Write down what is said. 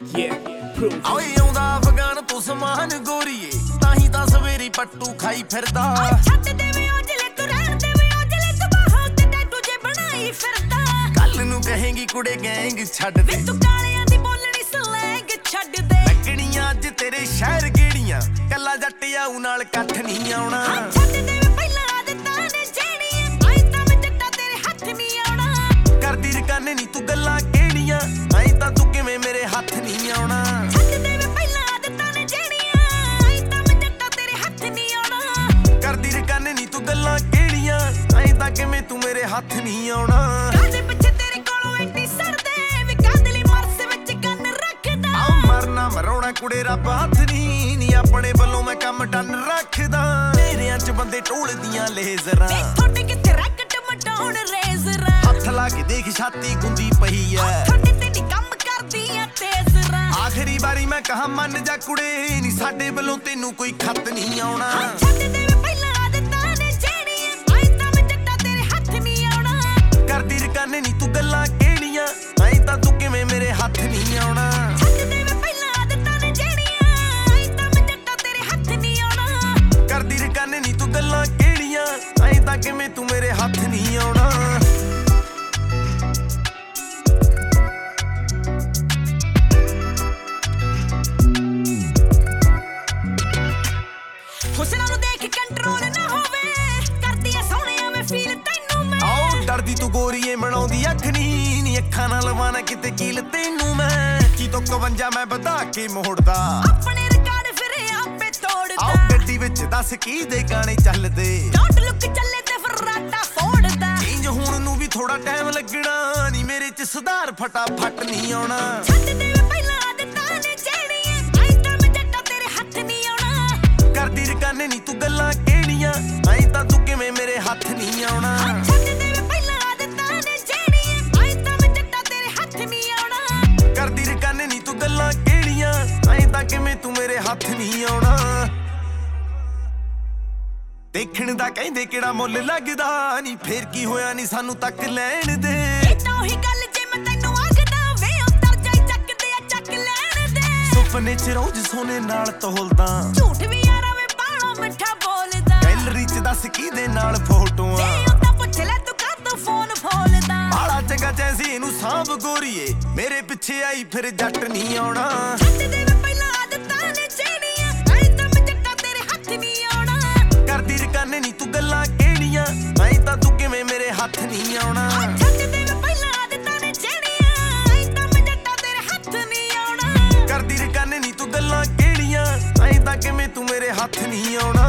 ਆਏ ਆਉਂਦਾ ਅਫਗਾਨ ਤੋਂ ਸਮਾਨ ਗੋਰੀਏ ਤਾਹੀਂ ਤਾਂ ਸਵੇਰੀ ਪੱਟੂ ਖਾਈ ਫਿਰਦਾ ਛੱਡ ਦੇਵੇਂ ਔਜਲੇ ਤੂੰ ਰਹਿਣ ਦੇਵੇਂ ਔਜਲੇ ਤੂੰ ਬਾਹਾਂ ਤੇ ਟੈਟੂ ਜੇ ਬਣਾਈ ਫਿਰਦਾ ਕੱਲ ਨੂੰ ਕਹੇਂਗੀ ਕੁੜੇ ਗੈਂਗ ਛੱਡ ਦੇ ਤੂੰ ਕਾਲਿਆਂ ਦੀ ਬੋਲਣੀ ਸਲੈਂਗ ਛੱਡ ਦੇ ਲੱਗਣੀਆਂ ਅੱਜ ਤੇਰੇ ਸ਼ਹਿਰ ਗੇੜੀਆਂ ਕੱਲਾ ਜੱਟ ਆਉ ਨਾਲ ਕੱਠ ਨਹੀਂ ਆਉਣਾ ਛੱਡ ਦੇਵੇਂ ਪਹਿਲਾਂ ਆਦਤਾਂ ਨੇ ਜਿਹੜੀਆਂ ਆਈ ਤਾਂ ਮੈਂ ਜੱਟਾ ਤੇਰੇ ਹੱਥ ਨਹੀਂ ਆਉਣਾ ਕਰਦੀ ਰਕਾਨੇ ਨੀ ਤੂੰ ਗੱਲਾਂ ਕਿਹੜੀਆਂ ਆਈ ਤਾਂ ਤੂੰ ਕਿਵੇਂ ਮੇਰੇ ਹੱਥ ਨਹੀਂ ਆਉਣਾ ਛੱਡ ਦੇਵੇਂ ਪਹਿਲਾਂ ਆਦਤਾਂ ਨੇ ਜਿਹੜੀਆਂ ਆਈ ਤਾਂ ਮੈਂ ਜੱਟਾ ਤੇਰੇ ਹੱਥ ਨਹੀਂ ਆਉਣਾ ਕਰਦੀ ਰਕਾਨੇ ਨੀ ਤੂੰ ਗੱਲਾਂ ਕਿਹੜੀਆਂ ਆਈ ਤਾਂ ਕਿਵੇਂ ਤੂੰ ਮੇਰੇ ਹੱਥ ਨਹੀਂ ਆਉਣਾ ਕਾਹਦੇ ਪਿੱਛੇ ਤੇਰੇ ਕੋਲੋਂ ਐਡੀ ਸਰਦੇ ਵੀ ਕਾਦਲੀ ਮਰਸ ਵਿੱਚ ਕੰਨ ਰੱਖਦਾ ਆ ਮਰਨਾ ਮਰਾਉਣਾ ਕੁੜੇ ਰੱਬ ਹੱਥ ਨੀ ਆਪਣੇ ਵੱਲੋਂ ਮੈਂ ਕੰਮ ਡਨ ਰੱਖਦਾ ਤੇਰਿਆਂ ਚ ਬੰਦੇ ਢੋਲਦੀਆਂ ਲੇਜ਼ਰਾਂ ਵੇ ਤੁਹਾਡੇ ਕਿੱਥੇ ਰੈਕਟ ਮਟਾਉਣ ਰੇਜ਼ਰਾਂ ਹੱਥ ਲਾ ਕੇ ਦੇਖ ਛਾਤੀ ਗੁੰਦੀ ਪਈ ਐ ਤੁਹਾਡੇ ਤੇ ਨੀ ਕੰਮ ਕਰਦੀਆਂ ਤੇਜ਼ਰਾਂ ਆਖਰੀ ਵਾਰੀ ਮੈਂ ਕਹਾ ਮੰਨ ਜਾ ਕੁੜੇ ਨੀ ਸਾਡੇ ਵੱਲੋਂ ਤੈਨੂੰ ਕੋਈ ਖੱਤ ਨਹੀਂ ਆਉਣਾ ਛੱਡ ਦੇਵੇਂ ਪਹਿਲਾਂ ਆਦਤਾਂ ਨੇ ਜਿਹੜੀਆਂ ਆਈ ਤਾਂ ਮੈਂ ਜੱਟਾ ਤੇਰੇ ਹੱਥ ਨਹੀਂ ਆਉਣਾ ਕਰਦੀ ਰਕਾਨੇ ਨੀ ਤੂੰ ਗੱਲਾਂ ਕਿਹੜੀਆਂ ਆਈ ਤਾਂ ਤੂੰ ਕਿਵੇਂ ਮੇਰੇ ਹੱਥ ਨਹੀਂ ਆਉਣਾ ਛੱਡ ਦੇਵੇਂ ਪਹਿਲਾਂ ਆਦਤਾਂ ਨੇ ਜਿਹੜੀਆਂ ਆਈ ਤਾਂ ਮੈਂ ਜੱਟਾ ਤੇਰੇ ਹੱਥ ਨਹੀਂ ਆਉਣਾ ਕਰਦੀ ਰਕਾਨੇ ਨੀ ਤੂੰ ਗੱਲਾਂ ਕਿਹੜੀਆਂ ਆਈ ਤਾਂ ਕਿਵੇਂ ਤੂੰ ਮੇਰੇ ਹੱਥ ਨਹੀਂ ਆਉਣਾ ਹੁਸਨਾਂ ਨੂੰ ਦੇਖ ਕੰਟਰੋਲ ਨਾ ਹੋਵੇ ਕਰਦੀ ਐ ਸੋਹਣਿਆ ਮੈਂ ਫੀਲ ਤੈਨੂੰ ਮੈਂ ਆਓ ਡਰਦੀ ਤੂੰ ਗੋਰੀਏ ਬਣਾਉਂਦੀ ਅੱਖ ਨੀ ਅੱਖਾਂ ਨਾਲ ਲਵਾਣਾ ਕਿਤੇ ਕੀਲ ਤੈਨੂੰ ਮੈਂ ਕੀ ਤੋਂ 51 ਮੈਂ ਵਧਾ ਕੇ ਮੋੜਦਾ ਆਪਣੇ ਰਿਕਾਰਡ ਫਿਰ ਆਪੇ ਤੋੜਦਾ ਆਓ ਗੱਡੀ ਵਿੱਚ ਦੱਸ ਕੀ ਦੇ ਗਾਣੇ ਚੱਲਦੇ ਡੋਂਟ ਲੁੱਕ ਚੱਲੇ ਤੇ ਫਰਾਟਾ ਫੋੜਦਾ ਚੇਂਜ ਹੋਣ ਨੂੰ ਵੀ ਥੋੜਾ ਟਾਈਮ ਲੱਗਣਾ ਨੀ ਮੇਰੇ ਚ ਸੁਧਾਰ ਫਟਾਫਟ ਨਹੀਂ ਆਉਣਾ ਛੱਡ ਦੇਵੇਂ ਪਹਿਲਾਂ ਆਦਤਾਂ ਨੇ ਜਿਹੜੀਆਂ ਆਈ ਤਾਂ ਮੈਂ ਜੱਟਾ ਤੇਰੇ ਹੱਥ ਨਹੀਂ ਆਉਣਾ ਕਰਦੀ ਰਕਾਨੇ ਨੀ ਤੂੰ ਗੱਲਾਂ ਕਿਹੜੀਆਂ ਆਈ ਤਾਂ ਤੂੰ ਕਿਵੇਂ ਮੇਰੇ ਹੱਥ ਨਹੀਂ ਆਉਣਾ ਛੱਡ ਦੇਵੇਂ ਪਹਿਲਾਂ ਆਦਤਾਂ ਨੇ ਜਿਹੜੀਆਂ ਆਈ ਤਾਂ ਮੈਂ ਜੱਟਾ ਤੇਰੇ ਹੱਥ ਨਹੀਂ ਆਉਣਾ ਕਰਦੀ ਰਕਾਨੇ ਨੀ ਤੂੰ ਗੱਲਾਂ ਕਿਹੜੀਆਂ ਆਈ ਤਾਂ ਕਿਵੇਂ ਤੂੰ ਮੇਰੇ ਹੱਥ ਨਹੀਂ ਆਉਣਾ ਦੇਖਣ ਦਾ ਕਹਿੰਦੇ ਕਿਹੜਾ ਮੁੱਲ ਲੱਗਦਾ ਨੀ ਫੇਰ ਕੀ ਹੋਇਆ ਨੀ ਸਾਨੂੰ ਤੱਕ ਲੈਣ ਦੇ ਇਹ ਤਾਂ ਉਹੀ ਗੱਲ ਜੇ ਮੈਂ ਤੈਨੂੰ ਆਖਦਾ ਵੇ ਉਤਰ ਜਾਈ ਚੱਕਦੇ ਆ ਚੱਕ ਲੈਣ ਦੇ ਸੁਪਨੇ ਚ ਰੋਜ਼ ਸੋਨੇ ਨਾਲ ਤੋਲਦਾ ਝੂਠ ਵੀ ਯਾਰਾ ਵੇ ਬਾਹਲੋਂ ਮਿੱਠਾ ਬੋਲਦਾ ਗੈਲਰੀ ਚ ਦੱਸ ਕਿਹਦੇ ਨਾਲ ਫੋਟੋਆਂ ਵੇ ਉਹ ਤਾਂ ਪੁੱਛ ਲੈ ਤੂੰ ਕਾਹਤੋਂ ਫੋਨ ਫੋਲਦਾ ਬਾਲਾ ਚੰਗਾ ਜੈਸੀ ਇਹਨੂੰ ਸਾਂਭ ਗੋਰੀਏ ਮੇਰੇ ਪਿੱਛੇ ਆਈ ਫਿਰ ਜੱਟ ਨਹੀਂ ਆਉਣਾ ਛੱਡ ਦੇਵੇਂ ਪਹਿਲਾਂ ਆਦਤਾਂ ਨੇ ਜਿਹੜੀਆਂ ਆਈ ਤਾਂ ਮੈਂ ਜੱਟਾ ਤੇਰੇ ਹੱਥ ਨਹੀਂ ਆਉਣਾ ਕਰਦੀ ਰਕਾਨੇ ਨੀ ਤੂੰ ਗੱਲਾਂ ਕਿਹੜੀਆਂ ਆਈ ਤਾਂ ਤੂੰ ਕਿਵੇਂ ਮੇਰੇ ਹੱਥ ਨਹੀਂ ਆਉਣਾ ਛੱਡ ਦੇਵੇਂ ਪਹਿਲਾਂ ਆਦਤਾਂ ਨੇ ਜਿਹੜੀਆਂ ਆਈ ਤਾਂ ਮੈਂ ਜੱਟਾ ਤੇਰੇ ਹੱਥ ਨਹੀਂ ਆਉਣਾ ਕਰਦੀ ਰਕਾਨੇ ਨੀ ਤੂੰ ਗੱਲਾਂ ਕਿਹੜੀਆਂ ਆਈ ਤਾਂ ਕਿਵੇਂ ਤੂੰ ਮੇਰੇ ਹੱਥ ਨਹੀਂ ਆਉਣਾ